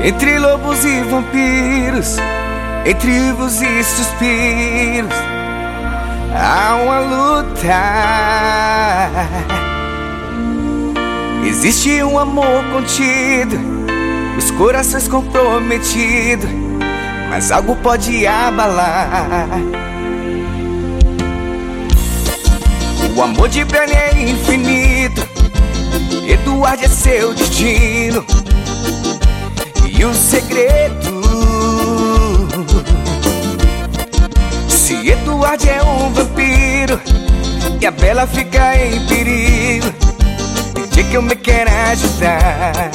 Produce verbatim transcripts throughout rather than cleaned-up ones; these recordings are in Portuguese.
Entre lobos e vampiros, entre vivos e suspiros, há uma luta. Existe um amor contido, os corações comprometidos, mas algo pode abalar. O amor de Brenny é infinito, Eduardo é seu destino. E o segredo, se Eduardo é um vampiro e a Bela fica em perigo, diga que eu me quero ajudar.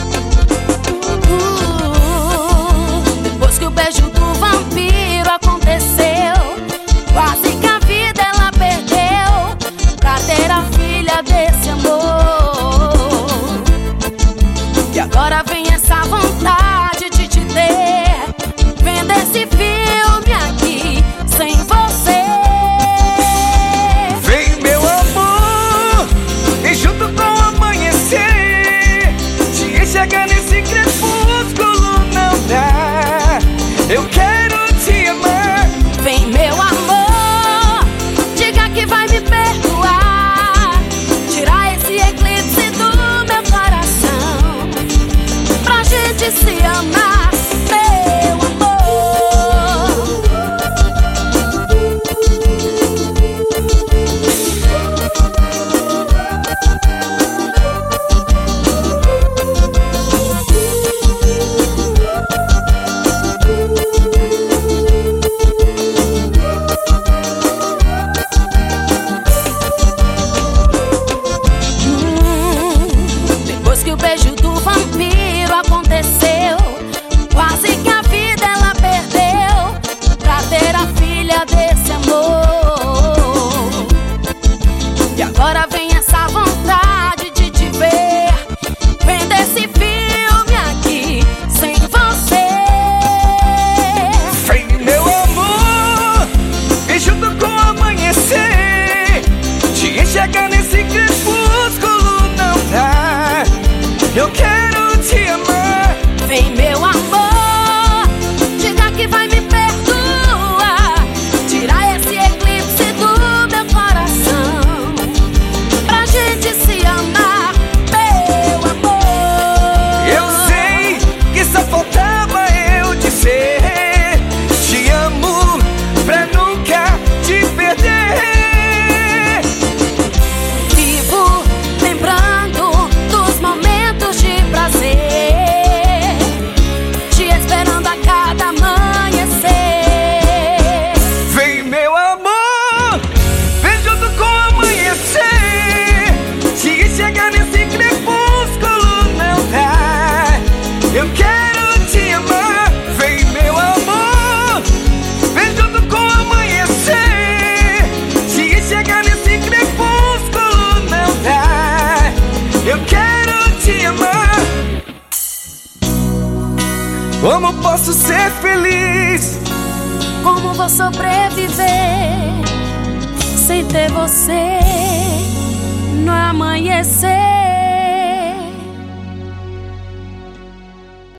uh, Depois que o beijo do vampiro aconteceu, quase que a vida ela perdeu pra ter a filha desse amor. E agora vem essa vontade de te ter, vendo esse filme aqui sem você. Vem meu amor, vem junto com o amanhecer, te enxergar nesse crepúsculo não dá. Eu quero te amar. Vem meu amor, diga que vai me perdoar, tirar esse eclipse do meu coração, pra gente se amar, meu amor. Hum, depois que o beijo do vampiro aconteceu, quase que a vida ela perdeu pra ter a filha desse amor. E agora vem essa vontade de te ver, vendo esse filme aqui sem você. Vem meu amor, vem junto com o amanhecer, te enxergar nesse crepúsculo não dá. Eu quero te amar. Vem meu amor, diga que vai me perdoar, tirar esse eclipse do meu coração, pra gente se amar, meu amor. Eu sei que só faltava eu dizer te amo pra nunca te perder. Vivo lembrando dos momentos de prazer, te esperando a cada amanhecer. Vem meu amor, vem junto com o amanhecer, te enxergar nesse crepúsculo não dá. Eu quero te amar. Vem meu amor, vem junto com o amanhecer, te enxergar nesse crepúsculo não dá. Eu quero te amar. Como posso ser feliz? Como vou sobreviver sem ter você no amanhecer?